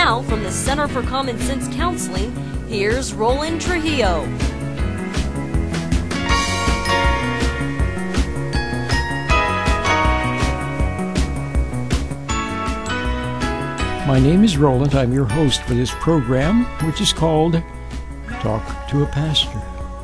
Now, from the Center for Common Sense Counseling, here's Roland Trujillo. My name is Roland. I'm your host for this program, which is called Talk to a Pastor.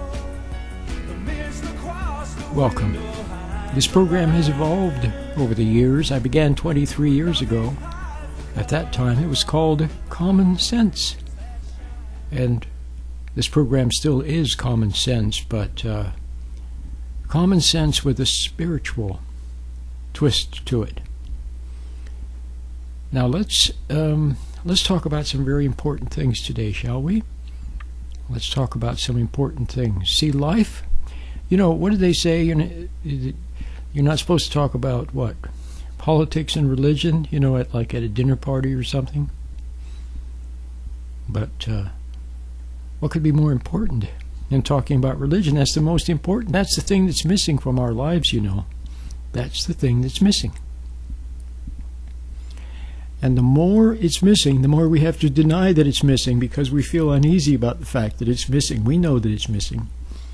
Welcome. This program has evolved over the years. I began 23 years ago. At that time, it was called Common Sense. And this program still is Common Sense, but Common Sense with a spiritual twist to it. Now let's talk about some very important things today, shall we? Let's talk about some important things. See, life, what did they say? You're not supposed to talk about what? Politics and religion, at a dinner party or something. But what could be more important than talking about religion? That's the most important. That's the thing that's missing from our lives, That's the thing that's missing. And the more it's missing, the more we have to deny that it's missing because we feel uneasy about the fact that it's missing. We know that it's missing.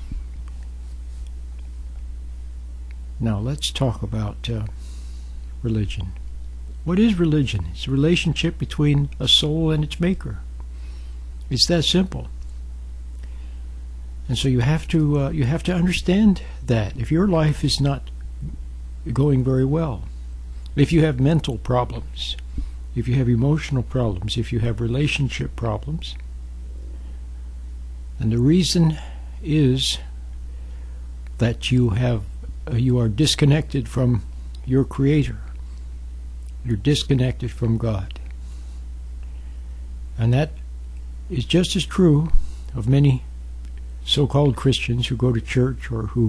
Now let's talk about religion. What is religion? It's a relationship between a soul and its maker. It's that simple. And so you have to understand that if your life is not going very well, if you have mental problems, if you have emotional problems, if you have relationship problems, and the reason is that you are disconnected from your Creator. You're disconnected from God. And that is just as true of many so-called Christians who go to church or who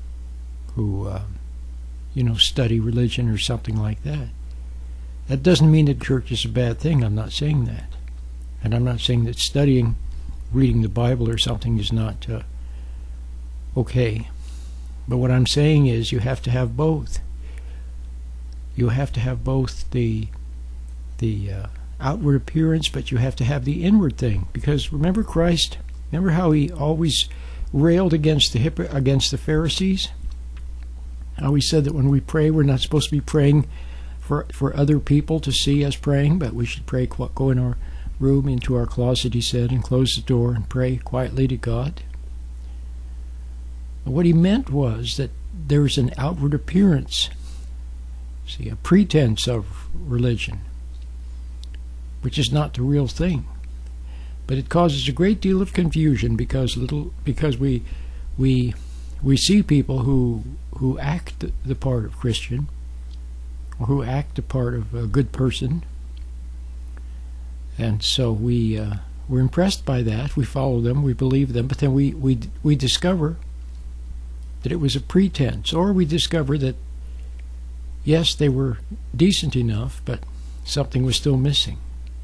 study religion or something like that. That doesn't mean that church is a bad thing. I'm not saying that. And I'm not saying that reading the Bible or something is not okay. But what I'm saying is you have to have both. You have to have both the outward appearance, but you have to have the inward thing. Because remember Christ? Remember how he always railed against the Pharisees? How he said that when we pray, we're not supposed to be praying for other people to see us praying, but we should pray, go in our room, into our closet, he said, and close the door and pray quietly to God. What he meant was that there's an outward appearance, a pretense of religion, which is not the real thing. But it causes a great deal of confusion because we see people who act the part of Christian, or who act the part of a good person, and so we're impressed by that. We follow them, we believe them, but then we discover that it was a pretense, or we discover that yes, they were decent enough, but something was still missing.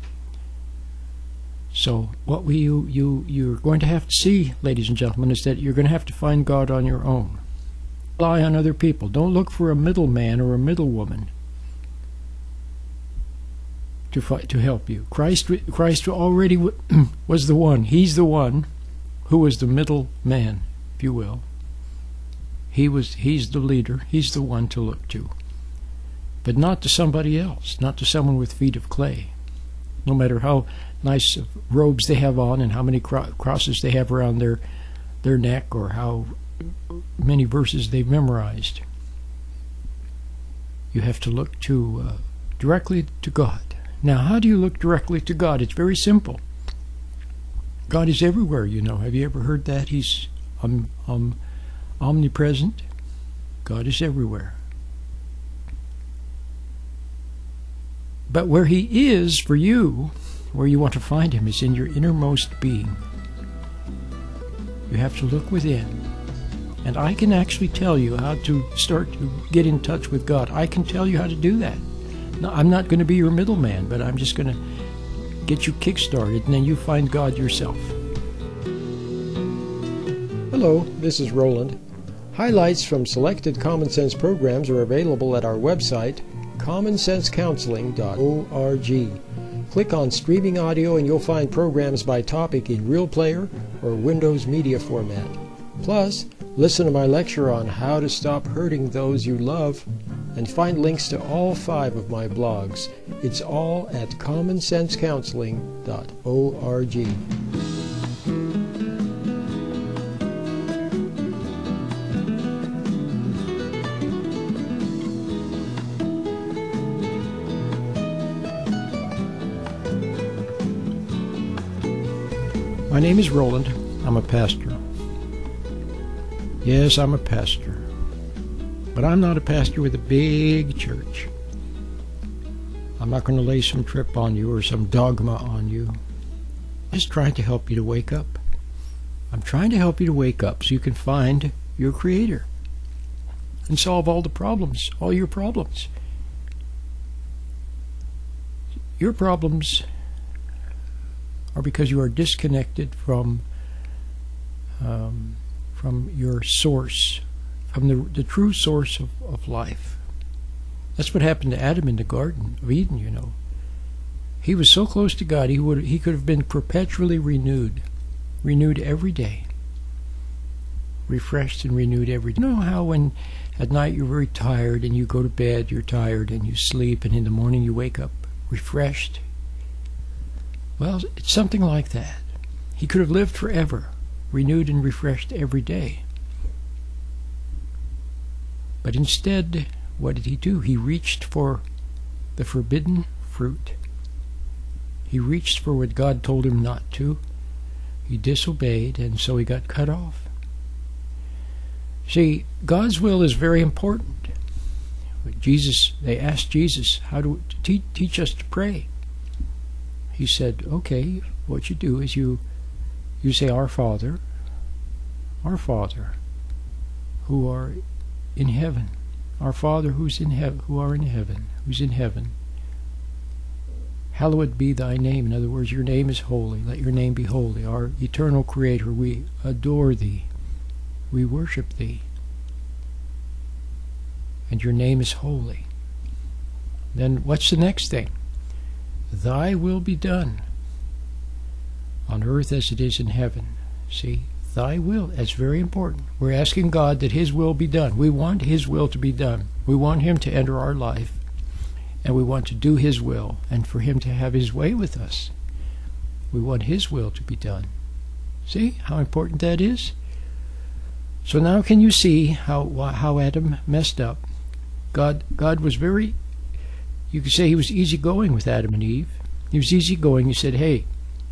So what you're going to have to see, ladies and gentlemen, is that you're going to have to find God on your own. Rely on other people. Don't look for a middleman or a middlewoman to help you. Christ already was the one. He's the one who was the middleman, if you will. He's the leader. He's the one to look to. But not to somebody else, not to someone with feet of clay. No matter how nice robes they have on and how many crosses they have around their neck or how many verses they've memorized. You have to look directly to God. Now, how do you look directly to God? It's very simple. God is everywhere, Have you ever heard that? He's omnipresent. God is everywhere. But where he is for you, where you want to find him, is in your innermost being. You have to look within. And I can actually tell you how to start to get in touch with God. I can tell you how to do that. No, I'm not going to be your middleman, but I'm just going to get you kick-started, and then you find God yourself. Hello, this is Roland. Highlights from selected Common Sense programs are available at our website, commonsensecounseling.org. Click on Streaming Audio and you'll find programs by topic in Real Player or Windows Media format. Plus, listen to my lecture on how to stop hurting those you love and find links to all 5 of my blogs. It's all at commonsensecounseling.org. My name is Roland. I'm a pastor. Yes, I'm a pastor. But I'm not a pastor with a big church. I'm not going to lay some trip on you or some dogma on you. I'm just trying to help you to wake up. I'm trying to help you to wake up so you can find your Creator and solve all the problems, all your problems. Your problems are because you are disconnected from your source, from the true source of life. That's what happened to Adam in the Garden of Eden, you know. He was so close to God, he could have been perpetually renewed every day, refreshed and renewed every day. You know how when at night you're very tired and you go to bed, you're tired and you sleep, and in the morning you wake up refreshed? Well, it's something like that. He could have lived forever, renewed and refreshed every day. But instead, what did he do? He reached for the forbidden fruit. He reached for what God told him not to. He disobeyed, and so he got cut off. See, God's will is very important. They asked Jesus how to teach us to pray. He said, okay, what you do is you say, Our Father, who are in heaven. Our Father who's in heaven, who's in heaven. Hallowed be thy name. In other words, your name is holy. Let your name be holy. Our eternal Creator, we adore thee. We worship thee. And your name is holy. Then what's the next thing? Thy will be done on earth as it is in heaven. See, thy will, that's very important. We're asking God that his will be done. We want his will to be done. We want him to enter our life, and we want to do his will, and for him to have his way with us. We want his will to be done. See how important that is? So now can you see how Adam messed up? God was very, you could say he was easygoing with Adam and Eve. He was easygoing. He said, hey,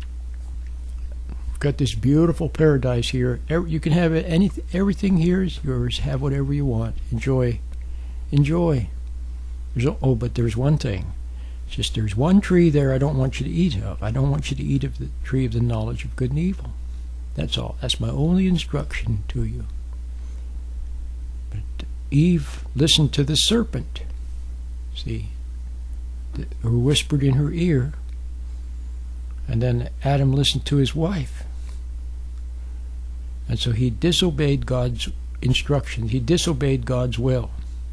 we've got this beautiful paradise here. You can have it. Everything here is yours. Have whatever you want. Enjoy. But there's one thing. It's just there's one tree there I don't want you to eat of. I don't want you to eat of the tree of the knowledge of good and evil. That's all. That's my only instruction to you. But Eve listened to the serpent, see, who whispered in her ear, and then Adam listened to his wife. And so he disobeyed God's instructions. He disobeyed God's will.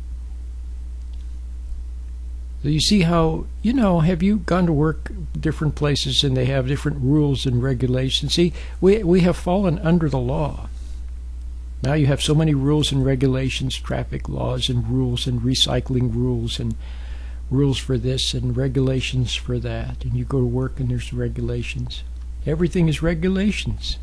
So you see how, have you gone to work different places and they have different rules and regulations? See, we have fallen under the law. Now you have so many rules and regulations, traffic laws and rules and recycling rules and rules for this and regulations for that. And you go to work and there's regulations. Everything is regulations.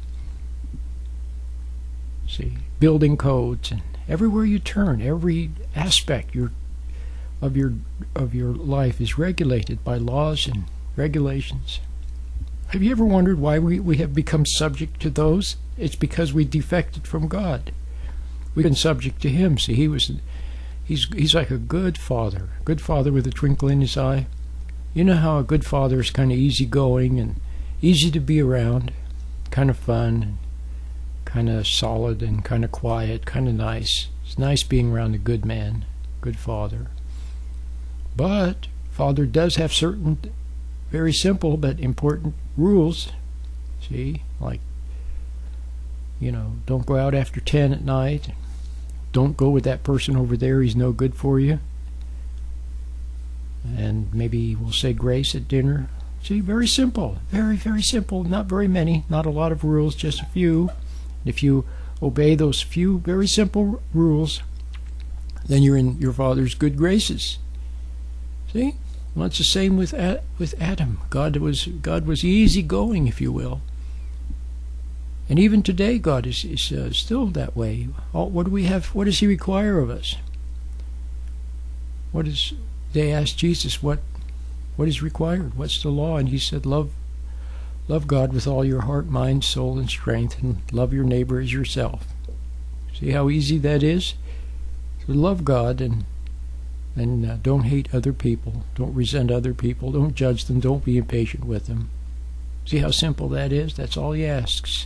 See, building codes, and everywhere you turn, every aspect of your life is regulated by laws and regulations. Have you ever wondered why we have become subject to those? It's because we defected from God. We've been subject to him. See, he's like a good father with a twinkle in his eye. You know how a good father is kind of easygoing and easy to be around, kind of fun, kind of solid and kind of quiet, kind of nice. It's nice being around a good man, good father. But Father does have certain very simple but important rules. See, like, don't go out after 10 at night. Don't go with that person over there. He's no good for you. And maybe we'll say grace at dinner. See, very simple. Very, very simple. Not very many. Not a lot of rules, just a few. If you obey those few very simple rules, then you're in your Father's good graces. See? Well, it's the same with Adam. God was easygoing, if you will. And even today, God is still that way. What do we have? What does He require of us? They asked Jesus, what is required? What's the law? And He said, love God with all your heart, mind, soul, and strength, and love your neighbor as yourself. See how easy that is? So love God and don't hate other people. Don't resent other people. Don't judge them. Don't be impatient with them. See how simple that is? That's all He asks.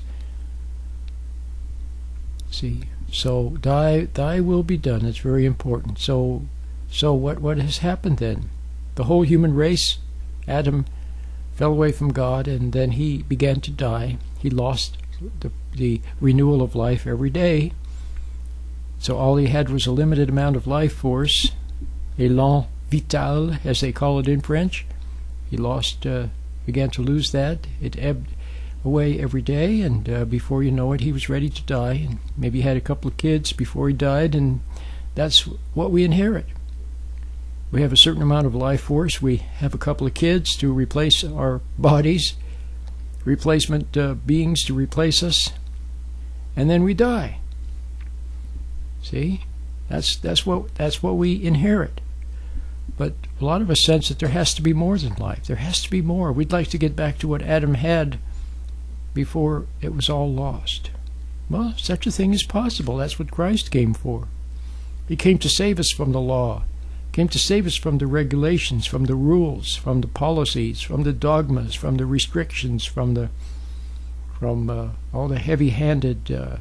See, so thy will be done. It's very important. So what has happened then? The whole human race, Adam fell away from God, and then he began to die. He lost the renewal of life every day. So all he had was a limited amount of life force, élan vital, as they call it in French. He began to lose that. It ebbed away every day, and before you know it, he was ready to die. And maybe he had a couple of kids before he died, and that's what we inherit. We have a certain amount of life force. We have a couple of kids to replace our bodies, replacement beings to replace us, and then we die. See, that's what we inherit. But a lot of us sense that there has to be more than life. There has to be more. We'd like to get back to what Adam had before it was all lost. Well, such a thing is possible. That's what Christ came for. He came to save us from the law. Came to save us from the regulations, from the rules, from the policies, from the dogmas, from the restrictions, from all the heavy-handed,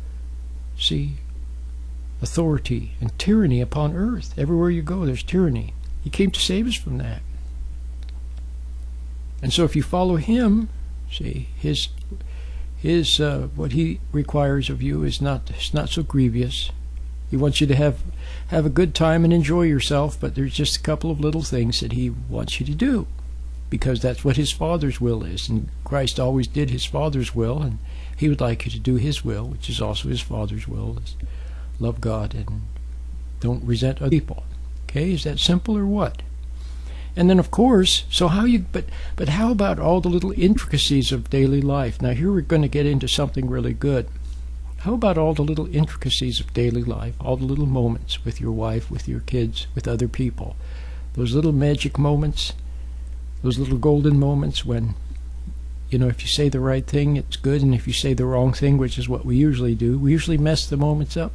authority and tyranny upon earth. Everywhere you go, there's tyranny. He came to save us from that. And so if you follow Him, see, his what He requires of you is not so grievous. He wants you to have a good time and enjoy yourself, but there's just a couple of little things that He wants you to do, because that's what His Father's will is. And Christ always did His Father's will, and He would like you to do His will, which is also His Father's will, is love God and don't resent other people. Okay, is that simple or what? And then, of course, so but how about all the little intricacies of daily life? Now, here we're going to get into something really good. How about all the little intricacies of daily life, all the little moments with your wife, with your kids, with other people? Those little magic moments, those little golden moments when, if you say the right thing, it's good, and if you say the wrong thing, which is what we usually do, we usually mess the moments up.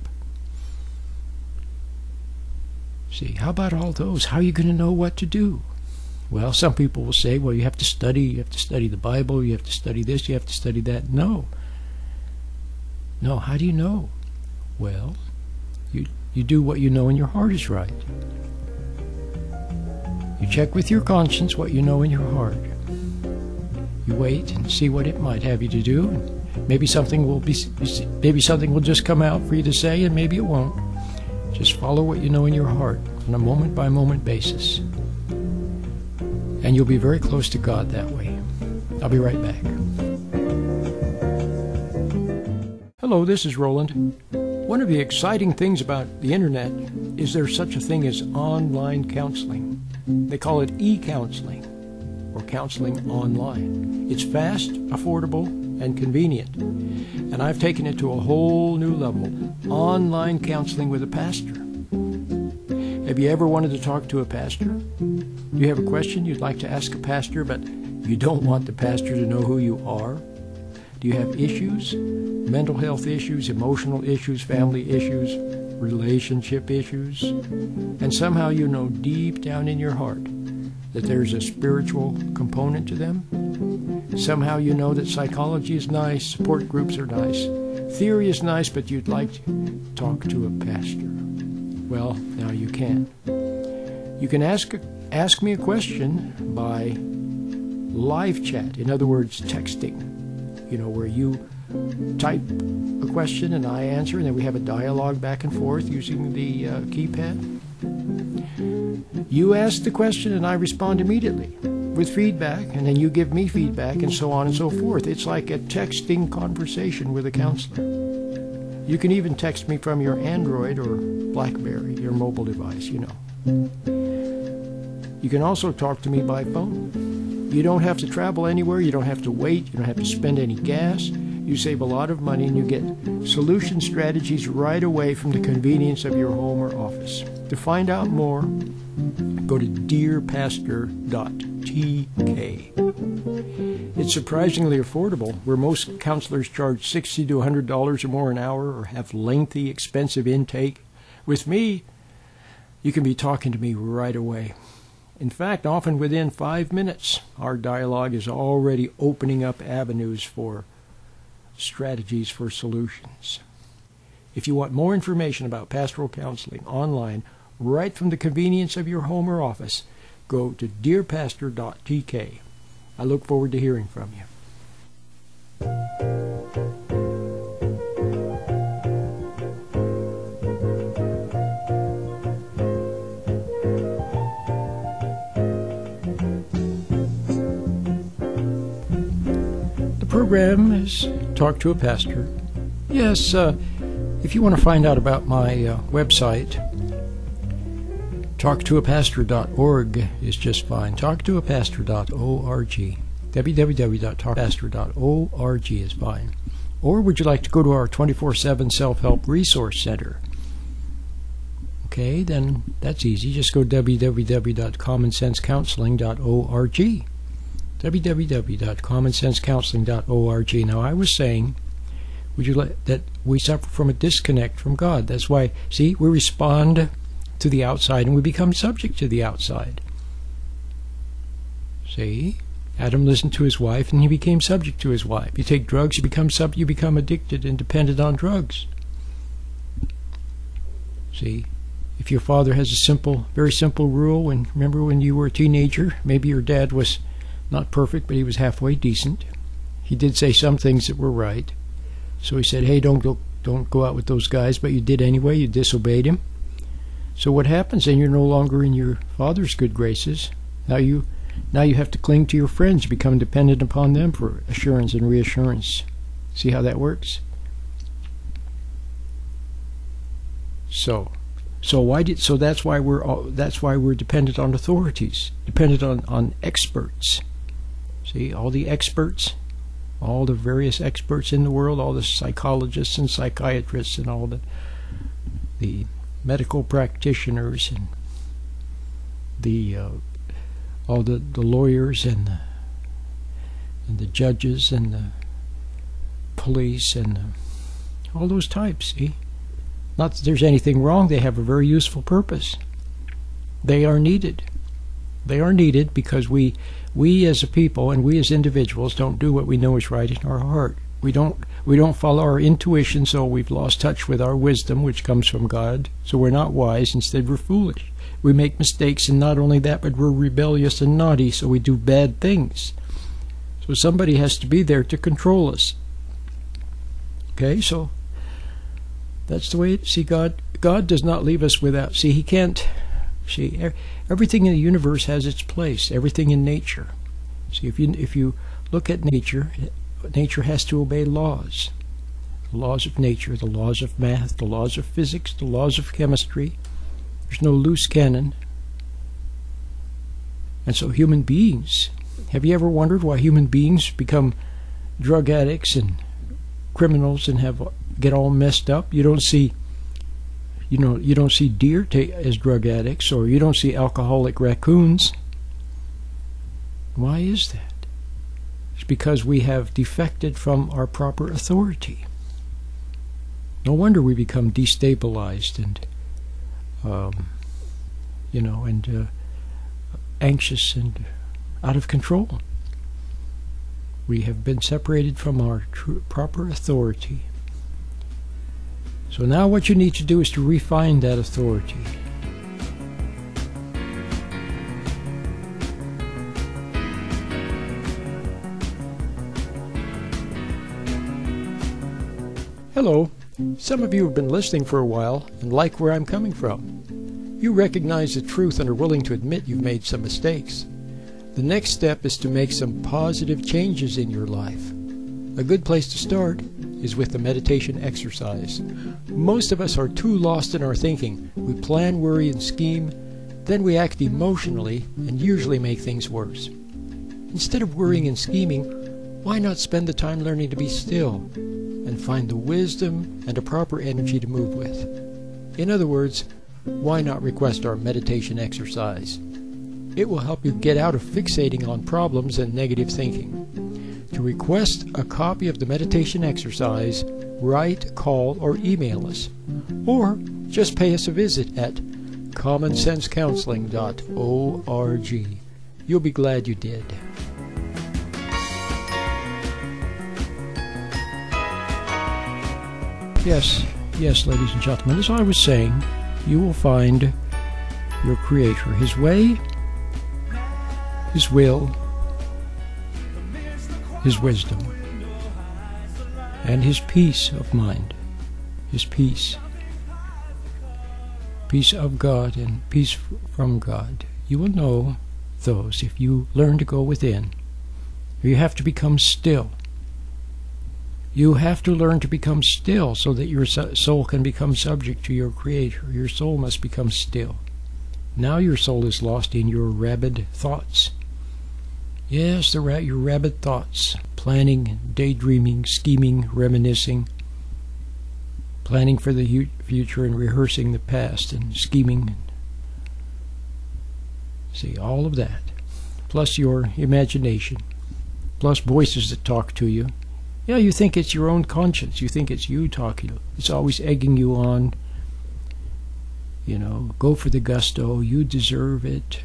See, how about all those? How are you going to know what to do? Well, some people will say, well, you have to study the Bible, you have to study this, you have to study that. No, how do you know? Well, you do what you know in your heart is right. You check with your conscience what you know in your heart. You wait and see what it might have you to do. And maybe something will just come out for you to say, and maybe it won't. Just follow what you know in your heart on a moment-by-moment basis. And you'll be very close to God that way. I'll be right back. Hello, this is Roland. One of the exciting things about the internet is there's such a thing as online counseling. They call it e-counseling, or counseling online. It's fast, affordable, and convenient. And I've taken it to a whole new level. Online counseling with a pastor. Have you ever wanted to talk to a pastor? Do you have a question you'd like to ask a pastor, but you don't want the pastor to know who you are? Do you have issues? Mental health issues, emotional issues, family issues, relationship issues? And somehow you know deep down in your heart that there's a spiritual component to them? Somehow you know that psychology is nice, support groups are nice, theory is nice, but you'd like to talk to a pastor. Well, now you can. You can ask me a question by live chat, in other words, texting, where you type a question and I answer, and then we have a dialogue back and forth using the keypad. You ask the question and I respond immediately. with feedback, and then you give me feedback, and so on and so forth. It's like a texting conversation with a counselor. You can even text me from your Android or BlackBerry, your mobile device, you know. You can also talk to me by phone. You don't have to travel anywhere. You don't have to wait. You don't have to spend any gas. You save a lot of money, and you get solution strategies right away from the convenience of your home or office. To find out more, go to dearpastor.tk. It's surprisingly affordable, where most counselors charge $60 to $100 or more an hour or have lengthy, expensive intake. With me, you can be talking to me right away. In fact, often within 5 minutes, our dialogue is already opening up avenues for strategies for solutions. If you want more information about pastoral counseling online, right from the convenience of your home or office, go to dearpastor.tk. I look forward to hearing from you. The program is Talk to a Pastor. Yes, if you want to find out about my website, talktoapastor.org is just fine. Talktoapastor.org. www.talktoapastor.org is fine. Or would you like to go to our 24/7 Self-Help Resource Center? Okay, then that's easy. Just go www.commonsensecounseling.org. www.commonsensecounseling.org. Now, I was saying, would you let that we suffer from a disconnect from God? That's why, see, we respond to the outside and we become subject to the outside. See, Adam listened to his wife and he became subject to his wife. You take drugs, you become addicted and dependent on drugs. See, if your father has a very simple rule, and remember when you were a teenager, maybe your dad was not perfect, but he was halfway decent. He did say some things that were right. So he said, hey, don't go out with those guys, but you did anyway. You disobeyed him. So what happens then? You're no longer in your father's good graces. Now you have to cling to your friends, become dependent upon them for assurance and reassurance. See how that works? So that's why we're dependent on authorities, dependent on experts. See, all the experts, all the various experts in the world, all the psychologists and psychiatrists and all the medical practitioners and all the lawyers and the judges and the police and all those types. See, not that there's anything wrong. They have a very useful purpose. They are needed. They are needed because we as a people and we as individuals don't do what we know is right in our heart. We don't follow our intuition, so we've lost touch with our wisdom, which comes from God. So we're not wise. Instead, we're foolish. We make mistakes, and not only that, but we're rebellious and naughty, so we do bad things. So somebody has to be there to control us. Okay, so that's the way it is. See, God does not leave us without. See, He can't. See, everything in the universe has its place. Everything in nature. See, if you look at nature, nature has to obey laws. The laws of nature, the laws of math, the laws of physics, the laws of chemistry. There's no loose cannon. And so human beings. Have you ever wondered why human beings become drug addicts and criminals and get all messed up? You don't see deer as drug addicts, or you don't see alcoholic raccoons. Why is that? It's because we have defected from our proper authority. No wonder we become destabilized and anxious and out of control. We have been separated from our proper authority. So now what you need to do is to refine that authority. Hello. Some of you have been listening for a while and like where I'm coming from. You recognize the truth and are willing to admit you've made some mistakes. The next step is to make some positive changes in your life. A good place to start is with the meditation exercise. Most of us are too lost in our thinking. We plan, worry, and scheme, then we act emotionally and usually make things worse. Instead of worrying and scheming, why not spend the time learning to be still and find the wisdom and a proper energy to move with? In other words, why not request our meditation exercise? It will help you get out of fixating on problems and negative thinking. To request a copy of the meditation exercise, write, call, or email us. Or just pay us a visit at commonsensecounseling.org. You'll be glad you did. Yes, ladies and gentlemen, as I was saying, you will find your Creator, His way, His will, His wisdom, and His peace of mind, His peace of God and peace from God. You will know those if you learn to go within. You have to become still. You have to learn to become still so that your soul can become subject to your Creator. Your soul must become still. Now your soul is lost in your rabid thoughts. Yes, your rabid thoughts. Planning, daydreaming, scheming, reminiscing. Planning for the future and rehearsing the past and scheming. See, all of that. Plus your imagination. Plus voices that talk to you. Yeah, you think it's your own conscience. You think it's you talking. It's always egging you on. You know, go for the gusto. You deserve it.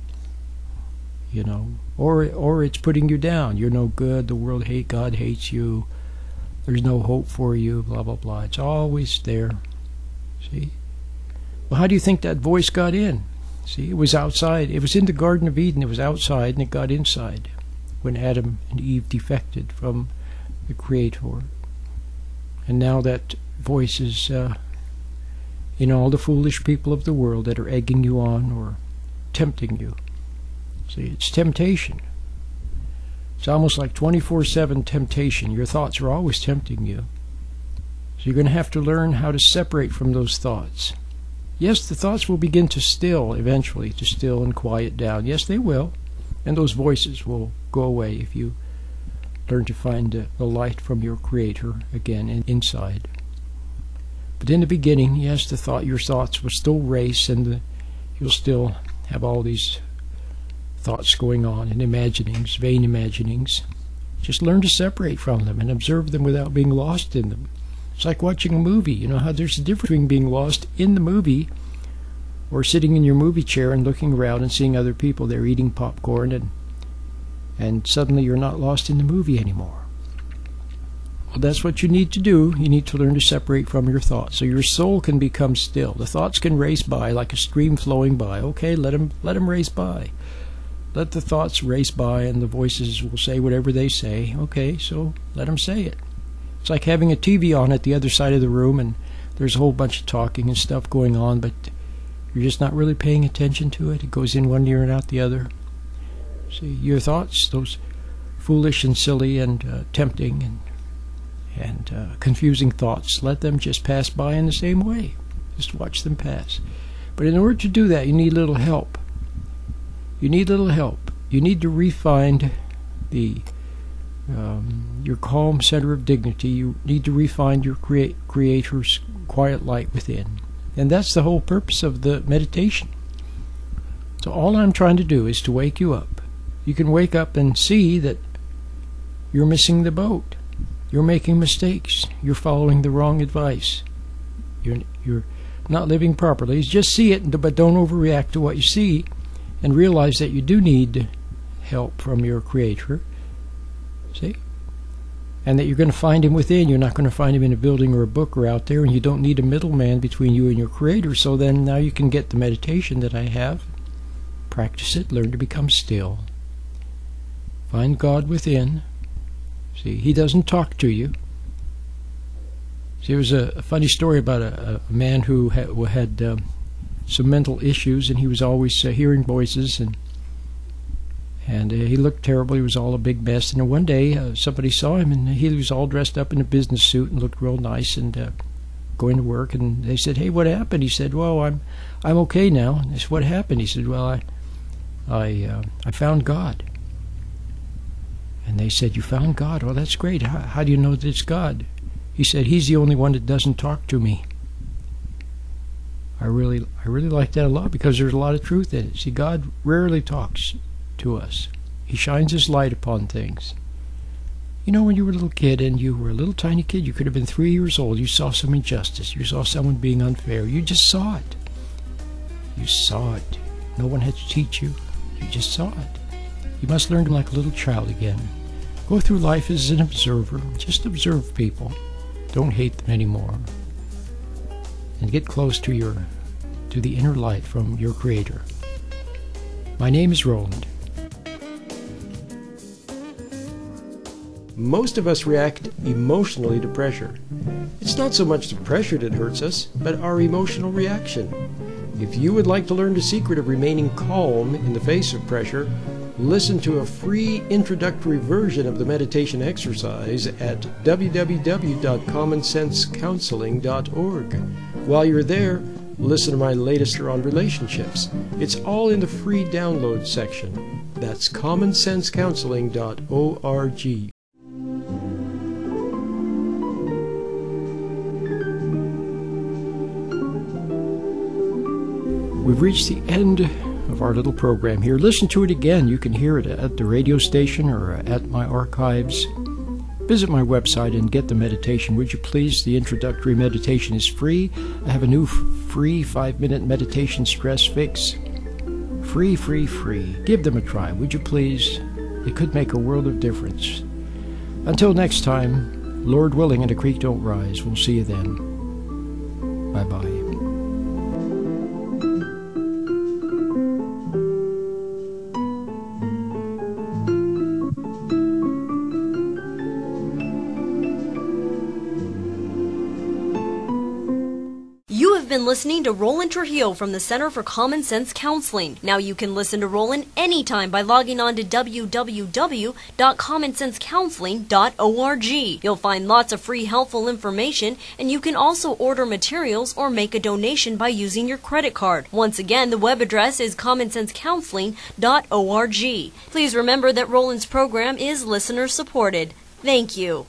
You know, or it's putting you down. You're no good. The world God hates you. There's no hope for you. Blah blah blah. It's always there. See. Well, how do you think that voice got in? See, it was outside. It was in the Garden of Eden. It was outside, and it got inside when Adam and Eve defected from the Creator. And now that voice is in all the foolish people of the world that are egging you on or tempting you. See, it's temptation. It's almost like 24/7 temptation. Your thoughts are always tempting you. So you're going to have to learn how to separate from those thoughts. Yes, the thoughts will begin to still eventually, to still and quiet down. Yes, they will. And those voices will go away if you learn to find the light from your Creator again inside. But in the beginning, yes, your thoughts will still race, and you'll still have all these thoughts going on and imaginings, vain imaginings. Just learn to separate from them and observe them without being lost in them. It's like watching a movie. You know how there's a difference between being lost in the movie or sitting in your movie chair and looking around and seeing other people there eating popcorn and suddenly you're not lost in the movie anymore. Well, that's what you need to do. You need to learn to separate from your thoughts so your soul can become still. The thoughts can race by like a stream flowing by. Okay, let them race by. Let the thoughts race by, and the voices will say whatever they say. Okay, so let them say it. It's like having a TV on at the other side of the room, and there's a whole bunch of talking and stuff going on, but you're just not really paying attention to it. It goes in one ear and out the other. See, your thoughts, those foolish and silly and tempting and confusing thoughts, let them just pass by in the same way. Just watch them pass. But in order to do that, you need a little help. You need to refine your calm center of dignity. You need to refine your Creator's quiet light within. And that's the whole purpose of the meditation. So all I'm trying to do is to wake you up. You can wake up and see that you're missing the boat. You're making mistakes. You're following the wrong advice. You're not living properly. Just see it, but don't overreact to what you see, and realize that you do need help from your Creator. See? And that you're going to find Him within. You're not going to find Him in a building or a book or out there, and you don't need a middleman between you and your Creator. So then now you can get the meditation that I have. Practice it. Learn to become still. Find God within. See, He doesn't talk to you. See, there was a funny story about a man who had some mental issues, and he was always hearing voices And he looked terrible. He was all a big mess. And then one day, somebody saw him, and he was all dressed up in a business suit and looked real nice and going to work. And they said, "Hey, what happened?" He said, "Well, I'm okay now." And they said, "What happened?" He said, "Well, I found God." And they said, "You found God? Oh, that's great. How do you know that it's God?" He said, "He's the only one that doesn't talk to me." I really like that a lot, because there's a lot of truth in it. See, God rarely talks to us. He shines his light upon things. You know, when you were a little kid, and you were a little tiny kid, you could have been 3 years old, you saw some injustice, you saw someone being unfair, you just saw it. You saw it. No one had to teach you. You just saw it. You must learn to be like a little child again. Go through life as an observer. Just observe people. Don't hate them anymore. And get close to the inner light from your Creator. My name is Roland. Most of us react emotionally to pressure. It's not so much the pressure that hurts us, but our emotional reaction. If you would like to learn the secret of remaining calm in the face of pressure, listen to a free introductory version of the meditation exercise at www.commonsensecounseling.org. While you're there, listen to my latest on relationships. It's all in the free download section. That's commonsensecounseling.org. We've reached the end of our little program here. Listen to it again. You can hear it at the radio station or at my archives. Visit my website and get the meditation, would you please? The introductory meditation is free. I have a new free 5-minute meditation stress fix. Free. Give them a try, would you please? It could make a world of difference. Until next time, Lord willing and a creek don't rise. We'll see you then. Bye-bye. Been listening to Roland Trujillo from the Center for Common Sense Counseling. Now you can listen to Roland anytime by logging on to www.commonsensecounseling.org. You'll find lots of free helpful information, and you can also order materials or make a donation by using your credit card. Once again, the web address is commonsensecounseling.org. Please remember that Roland's program is listener supported. Thank you.